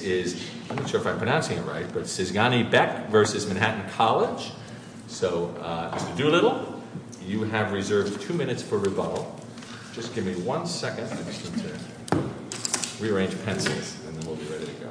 is, I'm not sure if I'm pronouncing it right, but Cisgani Beck versus Manhattan College. So, Mr. Doolittle, you have reserved 2 minutes for rebuttal. Just give me 1 second. I just need to rearrange pencils, and then we'll be ready to go.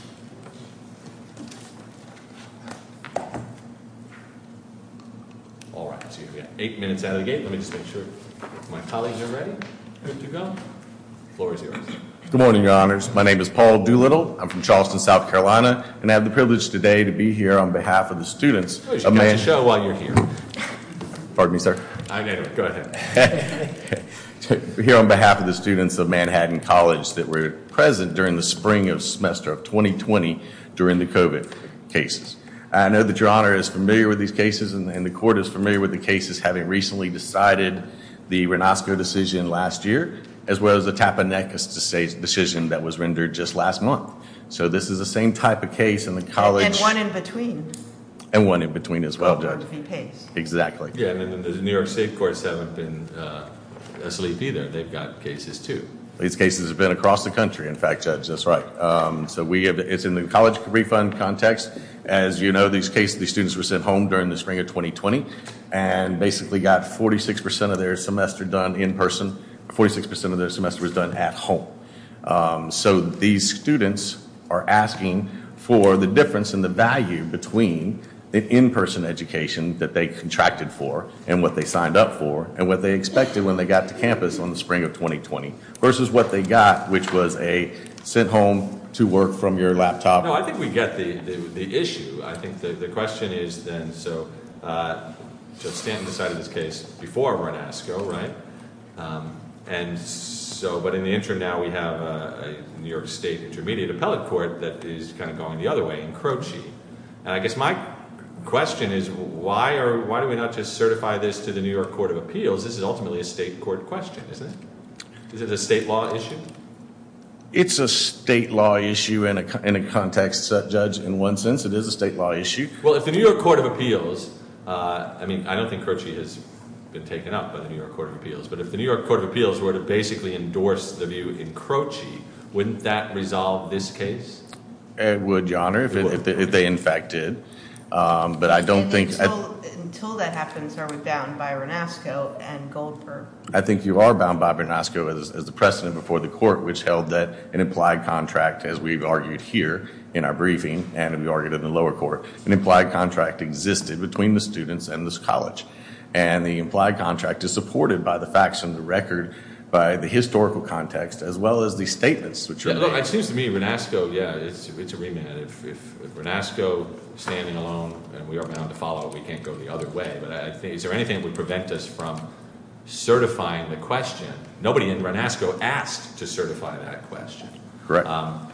All right, so you've got 8 minutes out of the gate. Let me just make sure my colleagues are ready. Good to go. The floor is yours. Good morning, Your Honors. My name is Paul Doolittle. I'm from Charleston, South Carolina, and I have the privilege today to be here on behalf of the students. Oh, you should catch a show while you're here. Pardon me, sir? Anyway, go ahead. Here on behalf of the students of Manhattan College that were present during the spring of semester of 2020 during the COVID cases. I know that Your Honor is familiar with these cases, and the court is familiar with the cases, having recently decided the Renasco decision last year, as well as the Tapanekis decision that was rendered just last month. So this is the same type of case in the college. And one in between. And one in between as well, Judge. Exactly. Yeah, and then the New York State courts haven't been asleep either. They've got cases too. These cases have been across the country, in fact, Judge, that's right. So it's in the college refund context. As you know, these students were sent home during the spring of 2020 and basically got 46% of their semester done in person. 46% of their semester was done at home. So these students are asking for the difference in the value between the in-person education that they contracted for and what they signed up for and what they expected when they got to campus on the spring of 2020 versus what they got, which was a sent home to work from your laptop. No, I think we get the issue. I think the question is then, so Judge Stanton decided this case before Renasco, right? And so, but in the interim now we have a New York State Intermediate Appellate Court that is kind of going the other way in Croce. And I guess my question is, why do we not just certify this to the New York Court of Appeals? This is ultimately a state court question, isn't it? Is it a state law issue? It's a state law issue in a context, Judge. In one sense, it is a state law issue. Well, if the New York Court of Appeals, I don't think Croce has been taken up by the New York Court of Appeals, but if the New York Court of Appeals were to basically endorse the view in Croce, wouldn't that resolve this case? It would, Your Honor, if they in fact did. But I don't think... Until that happens, are we bound by Renasco and Goldberg? I think you are bound by Renasco as the precedent before the court, which held that an implied contract, as we've argued here in our briefing, and we argued in the lower court, an implied contract existed between the students and this college. And the implied contract is supported by the facts and the record, by the historical context, as well as the statements which are made. Look, it seems to me Renasco, it's a remand. If Renasco standing alone, and we are bound to follow, we can't go the other way. But I think, is there anything that would prevent us from certifying the question? Nobody in Renasco asked to certify that question. Correct.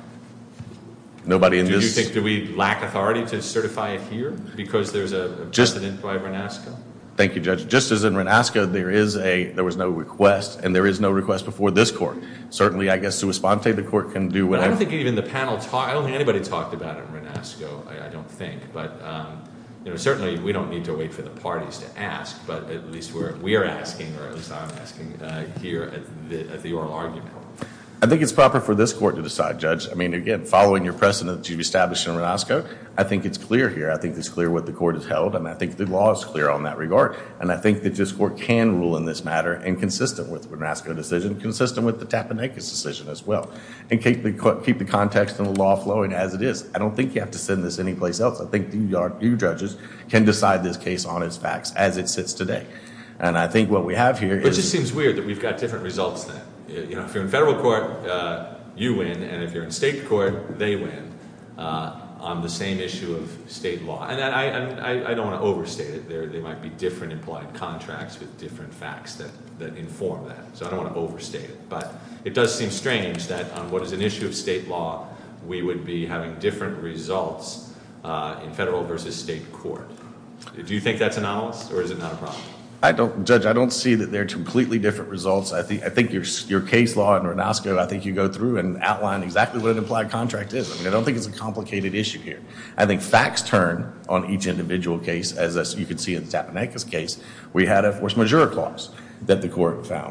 Nobody in this... Do we lack authority to certify it here because there's a precedent by Renasco? Thank you, Judge. Just as in Renasco, there was no request, and there is no request before this court. Certainly, I guess, sua sponte, the court can do whatever. I don't think even the panel I don't think anybody talked about it in Renasco. I don't think, but certainly we don't need to wait for the parties to ask. But at least we are asking, or at least I'm asking here at the oral argument. I think it's proper for this court to decide, Judge. I mean, again, following your precedent that you've established in Renasco, I think it's clear here. I think it's clear what the court has held, and I think the law is clear on that regard. And I think that this court can rule in this matter, and consistent with the Renasco decision, consistent with the Tapanekis decision as well, and keep the context and the law flowing as it is. I don't think you have to send this anyplace else. I think you judges can decide this case on its facts as it sits today. And I think what we have here is... It just seems weird that we've got different results then. If you're in federal court, you win, and if you're in state court, they win on the same issue of state law. And I don't want to overstate it. There might be different implied contracts with different facts that inform that. So I don't want to overstate it. But it does seem strange that on what is an issue of state law, we would be having different results in federal versus state court. Do you think that's anomalous, or is it not a problem? Judge, I don't see that they're completely different results. I think your case law in Renasco, I think you go through and outline exactly what an implied contract is. I mean, I don't think it's a complicated issue here. I think facts turn on each individual case, as you can see in the Tapanekis case. We had a force majeure clause that the court found.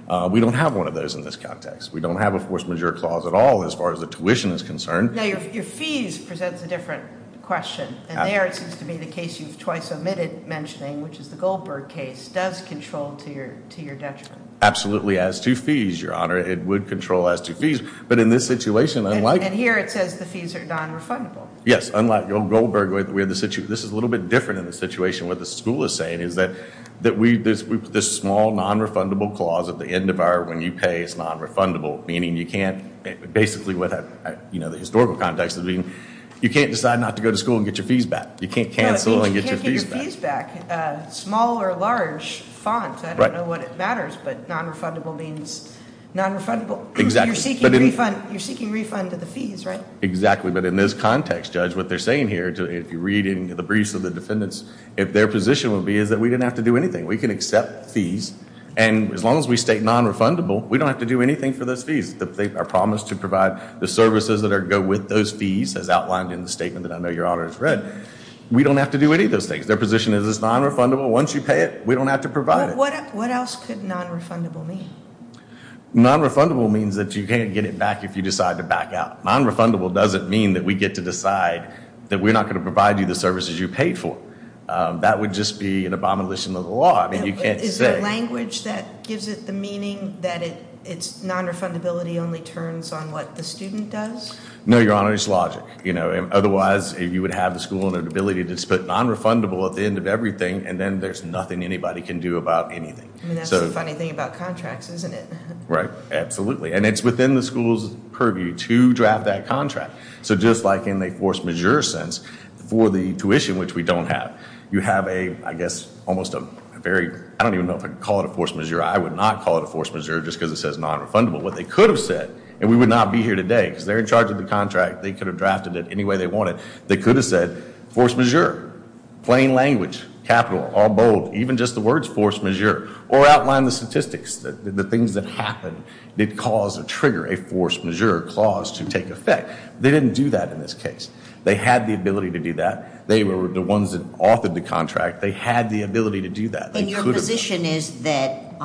We don't have one of those in this context. We don't have a force majeure clause at all as far as the tuition is concerned. Now, your fees presents a different question. And there it seems to be the case you've twice omitted mentioning, which is the Goldberg case, does control to your detriment. Absolutely, as to fees, Your Honor, it would control as to fees. But in this situation, unlike... And here it says the fees are non-refundable. Yes, unlike Goldberg, where this is a little bit different in the situation. What the school is saying is that we put this small non-refundable clause at the end of when you pay, it's non-refundable, meaning you can't, basically what, the historical context of being, you can't decide not to go to school and get your fees back. You can't cancel and get your fees back. You can't get your fees back. Small or large font, I don't know what it matters, but non-refundable means non-refundable. Exactly. You're seeking refund of the fees, right? Exactly. But in this context, Judge, what they're saying here, if you read in the briefs of the defendants, if their position would be is that we didn't have to do anything. We can accept fees. And as long as we state non-refundable, we don't have to do anything for those fees. They are promised to provide the services that go with those fees, as outlined in the statement that I know Your Honor has read. We don't have to do any of those things. Their position is it's non-refundable. Once you pay it, we don't have to provide it. What else could non-refundable mean? Non-refundable means that you can't get it back if you decide to back out. Non-refundable doesn't mean that we get to decide that we're not going to provide you the services you paid for. That would just be an abomination of the law. I mean, you can't say. Is there language that gives it the meaning that its non-refundability only turns on what the student does? No, Your Honor, it's logic. Otherwise, you would have the school and an ability to just put non-refundable at the end of everything, and then there's nothing anybody can do about anything. I mean, that's the funny thing about contracts, isn't it? Right, absolutely. And it's within the school's purview to draft that contract. So just like in the force majeure sense, for the tuition, which we don't have, you have almost a very, I don't even know if I could call it a force majeure. I would not call it a force majeure just because it says non-refundable. What they could have said, and we would not be here today because they're in charge of the contract. They could have drafted it any way they wanted. They could have said force majeure, plain language, capital, all bold, even just the words force majeure, or outline the statistics, the things that happen that cause or trigger a force majeure clause to take effect. They didn't do that in this case. They had the ability to do that. They were the ones that authored the contract. They had the ability to do that. And your position is that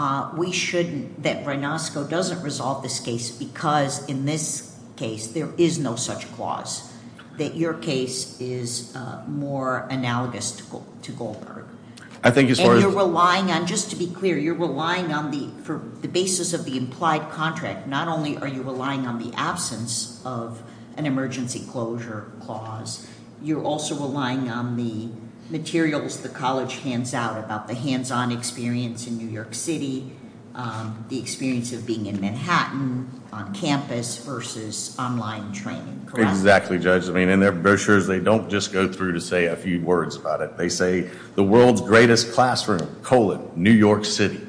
that Renosco doesn't resolve this case because in this case there is no such clause, that your case is more analogous to Goldberg. I think as far as... And you're relying on, just to be clear, you're relying on for the basis of the implied contract. Not only are you relying on the absence of an emergency closure clause, you're also relying on the materials the college hands out about the hands-on experience in New York City, the experience of being in Manhattan on campus versus online training, correct? Exactly, Judge. I mean, in their brochures, they don't just go through to say a few words about it. They say the world's greatest classroom, New York City.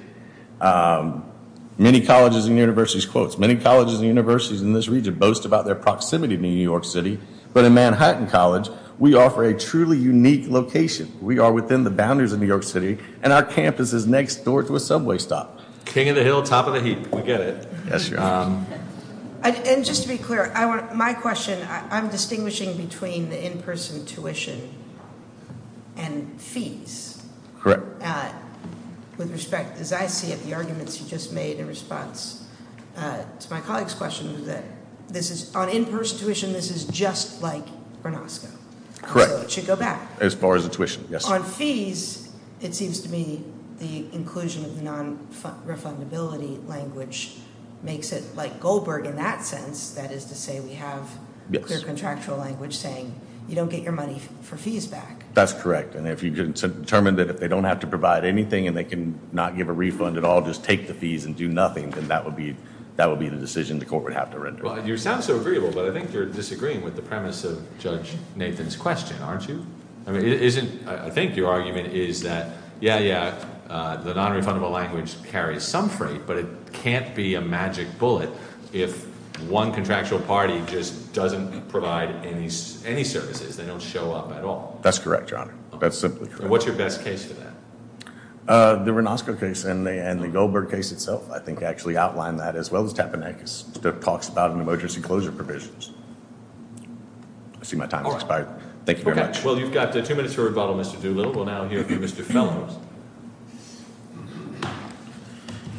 Many colleges and universities, quotes, many colleges and universities in this region boast about their proximity to New York City, but in Manhattan College, we offer a truly unique location. We are within the boundaries of New York City, and our campus is next door to a subway stop. King of the hill, top of the heap. We get it. Yes, Your Honor. And just to be clear, my question, I'm distinguishing between the in-person tuition and fees. Correct. With respect, as I see it, the arguments you just made in response to my colleague's question was that this is, on in-person tuition, this is just like Renosco. Correct. So it should go back. As far as the tuition, yes. On fees, it seems to me the inclusion of the non-refundability language makes it like Goldberg in that sense. That is to say, we have clear contractual language saying you don't get your money for fees back. That's correct. And if you can determine that if they don't have to provide anything and they can not give a refund at all, just take the fees and do nothing, then that would be the decision the court would have to render. Well, you sound so agreeable, but I think you're disagreeing with the premise of Judge Nathan's question, aren't you? I mean, I think your argument is that, the non-refundable language carries some freight, but it can't be a magic bullet if one contractual party just doesn't provide any services. They don't show up at all. That's correct, Your Honor. That's simply correct. And what's your best case for that? The Renosco case and the Goldberg case itself, I think, actually outline that, as well as Tapanakis, that talks about an emergency closure provisions. I see my time has expired. Thank you very much. Well, you've got 2 minutes for rebuttal, Mr. Doolittle. We'll now hear from Mr. Fellows.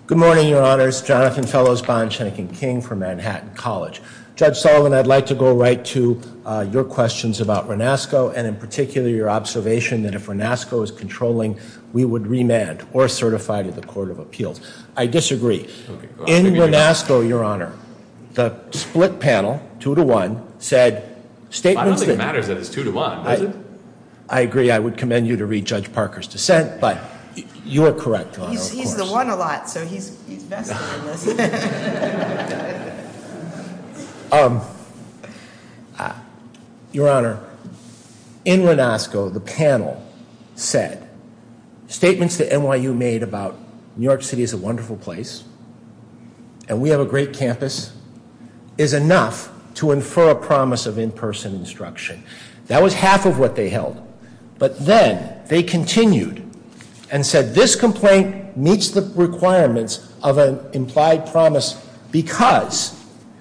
Good morning, Your Honors. Jonathan Fellows, Bonchenick and King from Manhattan College. Judge Sullivan, I'd like to go right to your questions about Renasco, and in particular your observation that if Renasco is controlling, we would remand or certify to the Court of Appeals. I disagree. Okay, well, in Renasco, Your Honor, the split panel, 2-1, said statements. I don't think it matters that it's 2-1, does it? I agree. I would commend you to read Judge Parker's dissent, but you are correct, Your Honor. He's the one a lot, so he's vested in this. Your Honor, in Renasco, the panel said statements that NYU made about New York City is a wonderful place and we have a great campus is enough to infer a promise of in-person instruction. That was half of what they held. But then they continued and said this complaint meets the requirements of an implied promise because,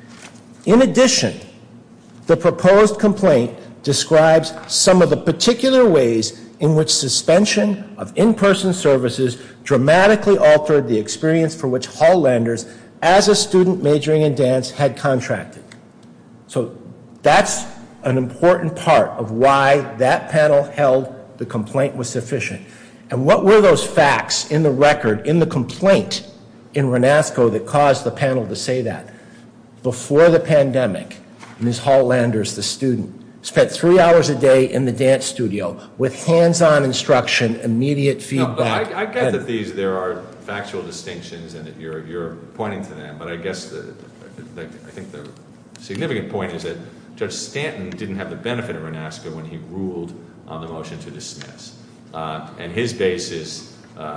in addition, the proposed complaint describes some of the particular ways in which suspension of in-person services dramatically altered the experience for which Hall-Landers, as a student majoring in dance, had contracted. So that's an important part of why that panel held the complaint was sufficient. And what were those facts in the record, in the complaint in Renasco that caused the panel to say that? Before the pandemic, Ms. Hall-Landers, the student, spent 3 hours a day in the dance studio with hands-on instruction, immediate feedback. No, I get that there are factual distinctions and that you're pointing to them, but I guess I think the significant point is that Judge Stanton didn't have the benefit of Renasco when he ruled on the motion to dismiss. And his basis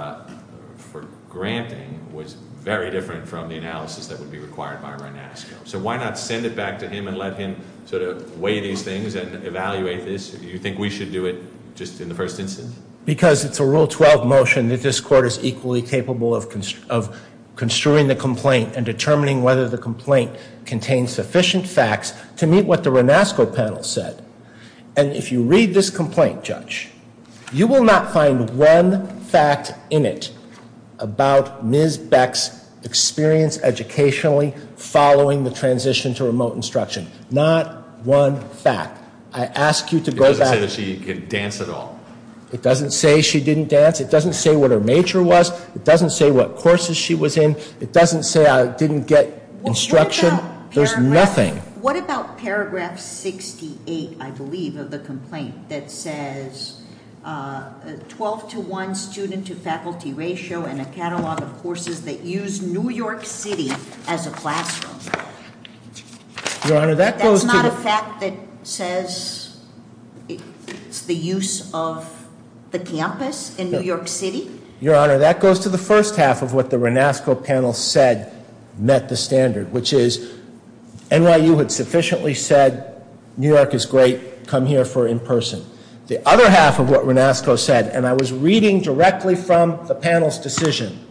for granting was very different from the analysis that would be required by Renasco. So why not send it back to him and let him sort of weigh these things and evaluate this? Do you think we should do it just in the first instance? Because it's a Rule 12 motion that this court is equally capable of construing the complaint and determining whether the complaint contains sufficient facts to meet what the Renasco panel said. And if you read this complaint, Judge, you will not find one fact in it about Ms. Beck's experience educationally following the transition to remote instruction. Not one fact. I ask you to go back. It doesn't say that she could dance at all. It doesn't say she didn't dance. It doesn't say what her major was. It doesn't say what courses she was in. It doesn't say I didn't get instruction. There's nothing. What about paragraph 68, I believe, of the complaint that says 12-to-1 student-to-faculty ratio and a catalog of courses that use New York City as a classroom? Your Honor, that goes to That's not a fact that says it's the use of the campus in New York City? Your Honor, that goes to the first half of what the Renasco panel said met the standard, which is NYU had sufficiently said New York is great, come here for in-person. The other half of what Renasco said, and I was reading directly from the panel's decision,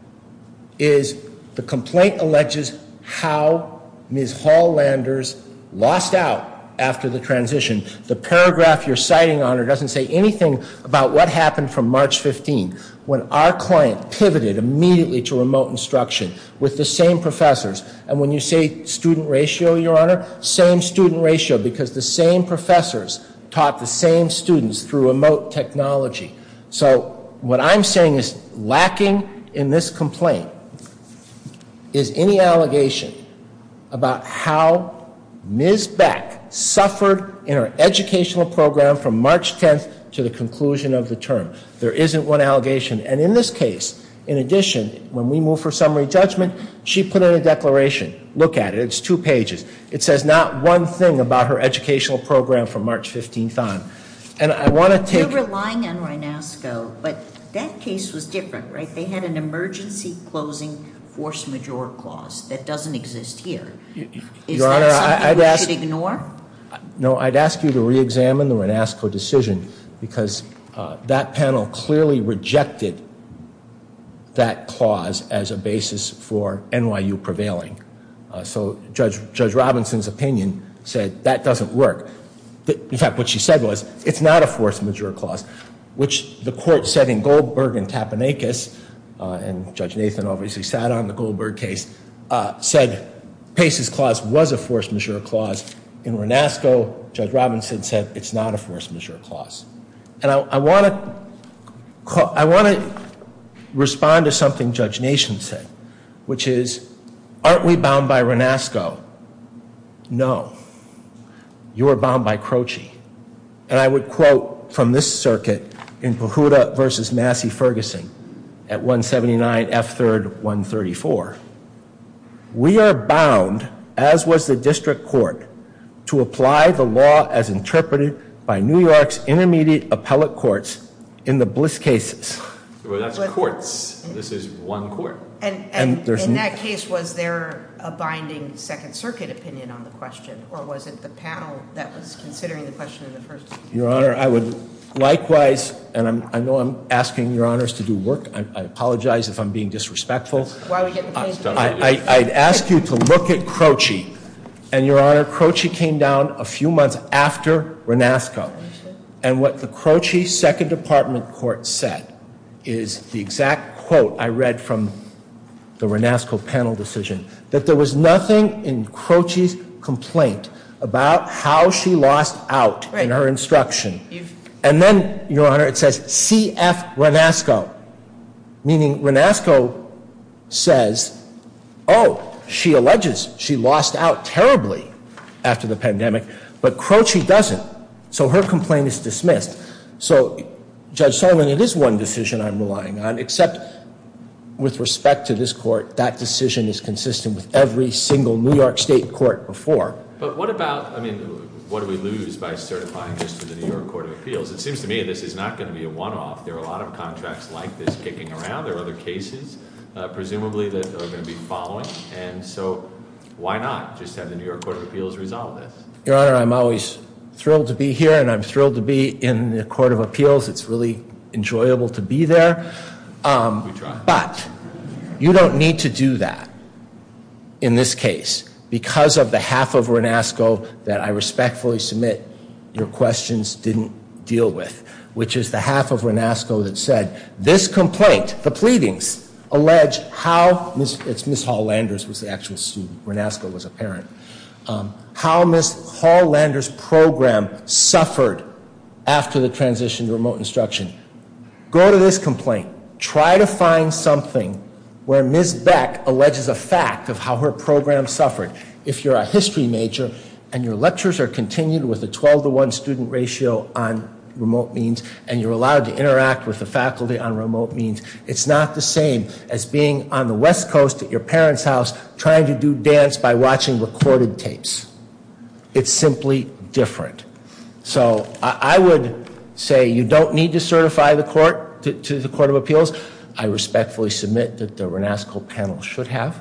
is the complaint alleges how Ms. Hall-Landers lost out after the transition. The paragraph you're citing, Honor, doesn't say anything about what happened from March 15 when our client pivoted immediately to remote instruction with the same professors. And when you say student ratio, Your Honor, same student ratio because the same professors taught the same students through remote technology. So what I'm saying is lacking in this complaint is any allegation about how Ms. Beck suffered in her educational program from March 10th to the conclusion of the term. There isn't one allegation. And in this case, in addition, when we move for summary judgment, she put in a declaration. Look at it. It's 2 pages. It says not one thing about her educational program from March 15th on. And I want to take... You're relying on Renasco, but that case was different, right? They had an emergency closing force majeure clause that doesn't exist here. Is Your Honor, that something we should ignore? No, I'd ask you to re-examine the Renasco decision because that panel clearly rejected that clause as a basis for NYU prevailing. So Judge Robinson's opinion said that doesn't work. In fact, what she said was it's not a force majeure clause, which the court said in Goldberg and Tapanakis and Judge Nathan obviously sat on the Goldberg case, said Pace's clause was a force majeure clause. In Renasco, Judge Robinson said it's not a force majeure clause. And I want to respond to something Judge Nation said, which is, aren't we bound by Renasco? No. You are bound by Croce. And I would quote from this circuit in Pahuta versus Massey Ferguson at 179 F. 3rd 134. We are bound, as was the district court, to apply the law as interpreted by New York's intermediate appellate courts in the Bliss cases. Well, that's courts. This is one court. And in that case, was there a binding Second Circuit opinion on the question, or was it the panel that was considering the question in the first place? Your Honor, I would likewise, and I know I'm asking Your Honors to do work. I apologize if I'm being disrespectful. Why we get the case? I'd ask you to look at Croce. And Your Honor, Croce came down a few months after Renasco. And what the Croce Second Department Court said is the exact quote I read from the Renasco panel decision, that there was nothing in Croce's complaint about how she lost out in her instruction. And then, Your Honor, it says CF Renasco, meaning Renasco says, oh, she alleges she lost out terribly after the pandemic, but Croce doesn't. So her complaint is dismissed. So, Judge Sullivan, it is one decision I'm relying on, except with respect to this court, that decision is consistent with every single New York State court before. But what about, what do we lose by certifying this to the New York Court of Appeals? It seems to me this is not going to be a one-off. There are a lot of contracts like this kicking around. There are other cases, presumably, that are going to be following. And so why not just have the New York Court of Appeals resolve this? Your Honor, I'm always thrilled to be here, and I'm thrilled to be in the Court of Appeals. It's really enjoyable to be there. We try. But you don't need to do that in this case because of the half of Renasco that I respectfully submit your questions didn't deal with, which is the half of Renasco that said, this complaint, the pleadings, allege how, it's Ms. Hall-Landers was the actual student, Renasco was a parent, how Ms. Hall-Landers' program suffered after the transition to remote instruction. Go to this complaint. Try to find something where Ms. Beck alleges a fact of how her program suffered. If you're a history major and your lectures are continued with a 12-to-1 student ratio on remote means and you're allowed to interact with the faculty on remote means, it's not the same as being on the West Coast at your parents' house trying to do dance by watching recorded tapes. It's simply different. So I would say you don't need to certify the court to the Court of Appeals. I respectfully submit that the Renasco panel should have.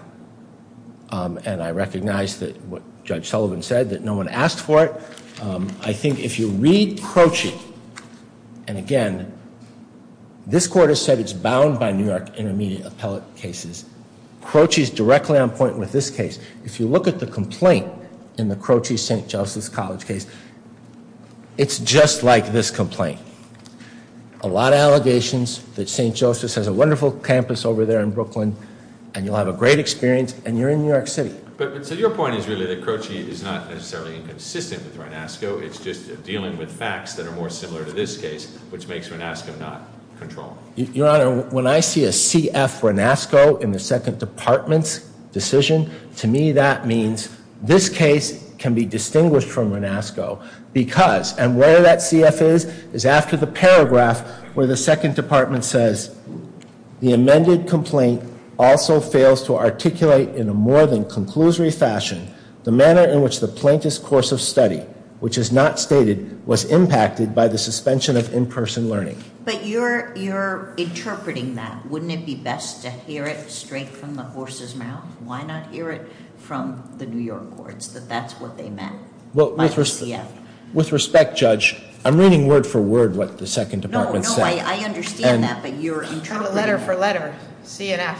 And I recognize that what Judge Sullivan said, that no one asked for it. I think if you read Croce, and again, this court has said it's bound by New York intermediate appellate cases. Croce is directly on point with this case. If you look at the complaint in the Croce St. Joseph's College case, it's just like this complaint. A lot of allegations that St. Joseph's has a wonderful campus over there in Brooklyn, and you'll have a great experience, and you're in New York City. But so your point is really that Croce is not necessarily inconsistent with Renasco. It's just dealing with facts that are more similar to this case, which makes Renasco not controlling. Your Honor, when I see a CF Renasco in the Second Department's decision, to me that means this case can be distinguished from Renasco because, and where that CF is after the paragraph where the Second Department says, the amended complaint also fails to articulate in a more than conclusory fashion the manner in which the plaintiff's course of study, which is not stated, was impacted by the suspension of in-person learning. But you're interpreting that. Wouldn't it be best to hear it straight from the horse's mouth? Why not hear it from the New York courts, that that's what they meant by the CF? With respect, Judge, I'm reading word for word what the Second Department said. I understand that, but you're interpreting letter for letter, CNF.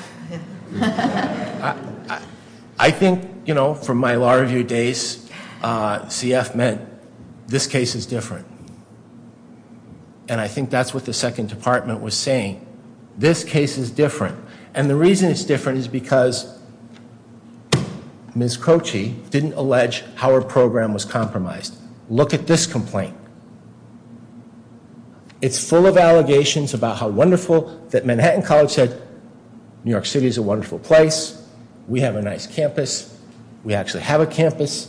I think, from my law review days, CF meant this case is different. And I think that's what the Second Department was saying. This case is different. And the reason it's different is because Ms. Croce didn't allege how her program was compromised. Look at this complaint. It's full of allegations about how wonderful that Manhattan College said, New York City is a wonderful place. We have a nice campus. We actually have a campus.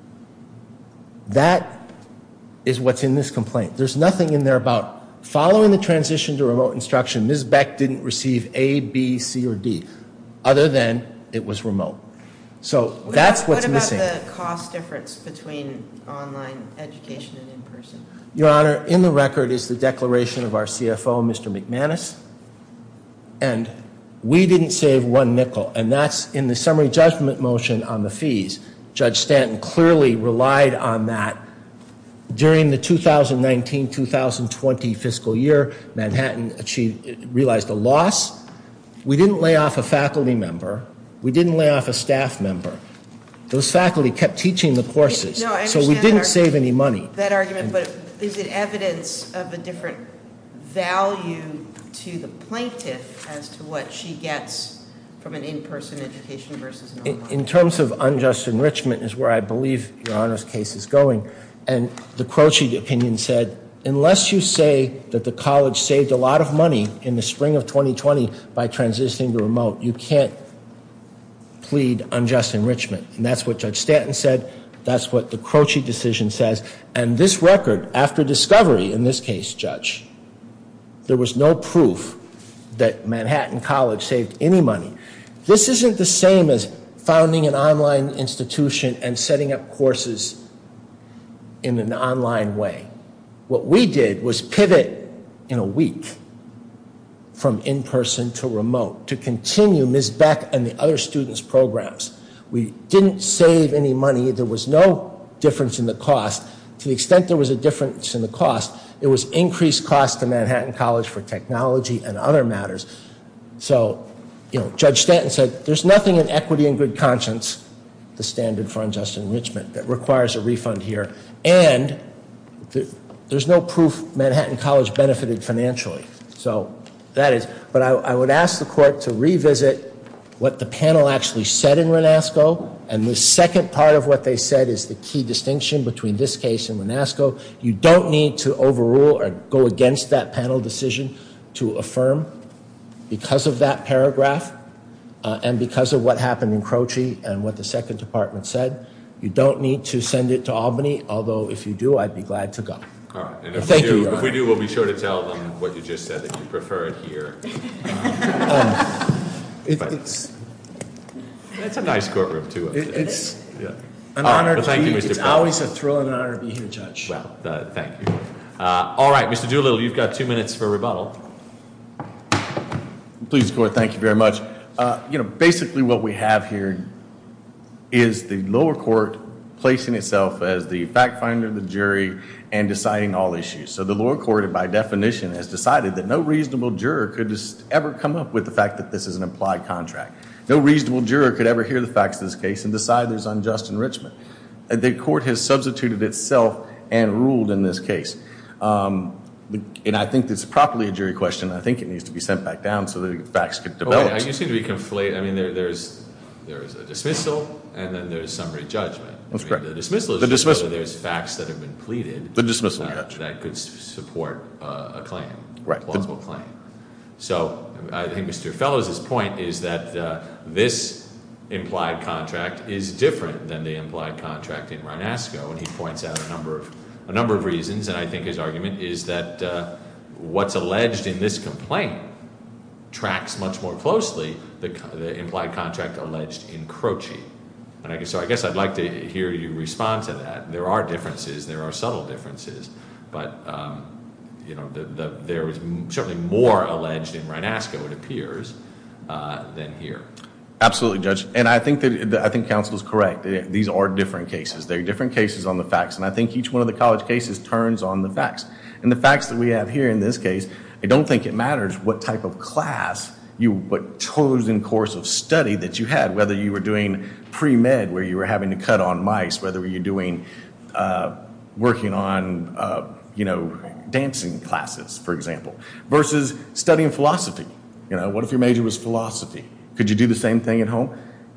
That is what's in this complaint. There's nothing in there about following the transition to remote instruction. Ms. Beck didn't receive A, B, C, or D, other than it was remote. So that's what's missing. What about the cost difference between online education and in person? Your Honor, in the record is the declaration of our CFO, Mr. McManus, and we didn't save one nickel, and that's in the summary judgment motion on the fees. Judge Stanton clearly relied on that. During the 2019-2020 fiscal year, Manhattan realized a loss. We didn't lay off a faculty member. We didn't lay off a staff member. Those faculty kept teaching the courses, No, I so we understand didn't that save any money. That argument, but is it evidence of a different value to the plaintiff as to what she gets from an in-person education versus an online? In terms of unjust enrichment is where I believe Your Honor's case is going. And the Croce opinion said, unless you say that the college saved a lot of money in the spring of 2020 by transitioning to remote, you can't plead unjust enrichment. And that's what Judge Stanton said. That's what the Croce decision says. And this record, after discovery in this case, Judge, there was no proof that Manhattan College saved any money. This isn't the same as founding an online institution and setting up courses in an online way. What we did was pivot in a week from in-person to remote to continue Ms. Beck and the other students' programs. We didn't save any money. There was no difference in the cost. To the extent there was a difference in the cost, it was increased cost to Manhattan College for technology and other matters. So, Judge Stanton said, there's nothing in equity and good conscience, the standard for unjust enrichment, that requires a refund here. And there's no proof Manhattan College benefited financially. So that is, but I would ask the court to revisit what the panel actually said in Renasco, and the second part of what they said is the key distinction between this case and Renasco. You don't need to overrule or go against that panel decision to affirm because of that paragraph and because of what happened in Croce and what the Second Department said. You don't need to send it to Albany, although if you do, I'd be glad to go. All right. And Thank you, Your if we Honor. do, we'll be sure to tell them what you just said, that you prefer it here. It's a nice courtroom, too. It's Yeah. an honor well, to thank be you, Mr. It's Pell. always a thrill and an honor to be here, Judge. Well, thank you. All right, Mr. Doolittle, you've got 2 minutes for rebuttal. Please, Court, thank you very much. Basically what we have here is the lower court placing itself as the fact finder, the jury, and deciding all issues. So the lower court, by definition, has decided that no reasonable juror could ever come up with the fact that this is an implied contract. No reasonable juror could ever hear the facts of this case and decide there's unjust enrichment. The court has substituted itself and ruled in this case. And I think it's properly a jury question. I think it needs to be sent back down so that the facts could develop. You seem to be conflating. I mean, there's a dismissal and then there's summary judgment. That's correct. The dismissal is The just dismissal. whether there's facts that have been pleaded. The dismissal, Judge. That could support a claim, Right. a plausible claim. So I think Mr. Fellows' point is that this implied contract is different than the implied contract in Renasco, and he points out a number of reasons, and I think his argument is that what's alleged in this complaint tracks much more closely the implied contract alleged in Croce. And I guess I'd like to hear you respond to that. There are differences, there are subtle differences, but there is certainly more alleged in Renasco, it appears, than here. Absolutely, Judge. And I think counsel is correct. These are different cases. They're different cases on the facts, and I think each one of the college cases turns on the facts. And the facts that we have here in this case, I don't think it matters what type of class what chosen course of study that you had, whether you were doing pre-med where you were having to cut on mice, whether you're doing working on dancing classes, for example, versus studying philosophy. What if your major was philosophy? Could you do the same thing at home?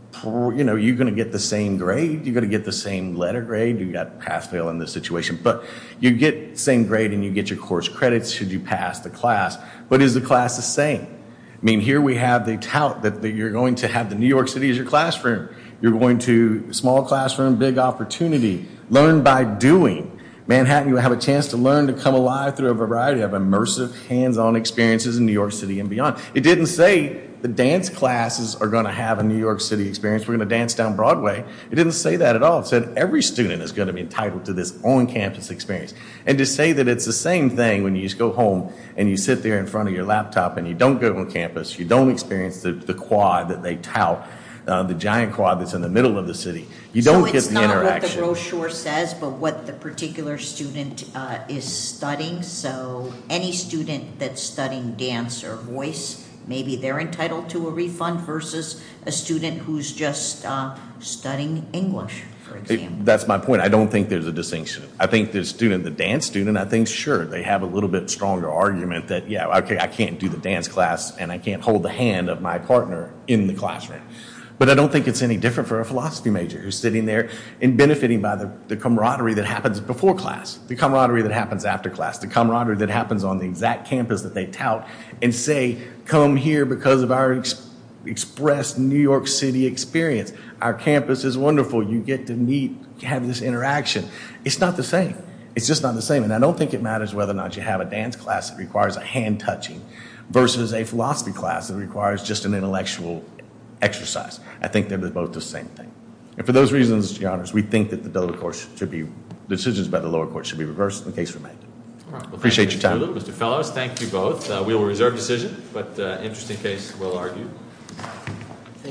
You're going to get the same grade. You're going to get the same letter grade. You got pass fail in this situation, but you get the same grade and you get your course credits should you pass the class. But is the class the same? I mean, here we have the tout that you're going to have the New York City as your classroom. You're going to small classroom, big opportunity. Learn by doing. Manhattan, you have a chance to learn to come alive through a variety of immersive, hands-on experiences in New York City and beyond. It didn't say the dance classes are going to have a New York City experience. We're going to dance down Broadway. It didn't say that at all. It said every student is going to be entitled to this on-campus experience. And to say that it's the same thing when you just go home and you sit there in front of your laptop and you don't go on campus, you don't experience the quad that they tout, the giant quad that's in the middle of the city. You don't get the interaction. So it's not what the brochure says, but what the particular student is studying. So any student that's studying dance or voice, maybe they're entitled to a refund versus a student who's just studying English, for example. That's my point. I don't think there's a distinction. I think the dance student, I think, sure, they have a little bit stronger argument that, yeah, okay, I can't do the dance class and I can't hold the hand of my partner in the classroom. But I don't think it's any different for a philosophy major who's sitting there and benefiting by the camaraderie that happens before class, the camaraderie that happens after class, the camaraderie that happens on the exact campus that they tout and say, come here because of our expressed New York City experience. Our campus is wonderful. You get to meet, have this interaction. It's not the same. It's just not the same. And I don't think it matters whether or not you have a dance class that requires a hand touching versus a philosophy class that requires just an intellectual exercise. I think they're both the same thing. And for those reasons, Your Honors, we think that the lower court decisions by the lower court should be reversed and the case remanded. All right. Well, appreciate your time. Mr. Fellows, thank you both. We will reserve decision, but interesting case, well argued.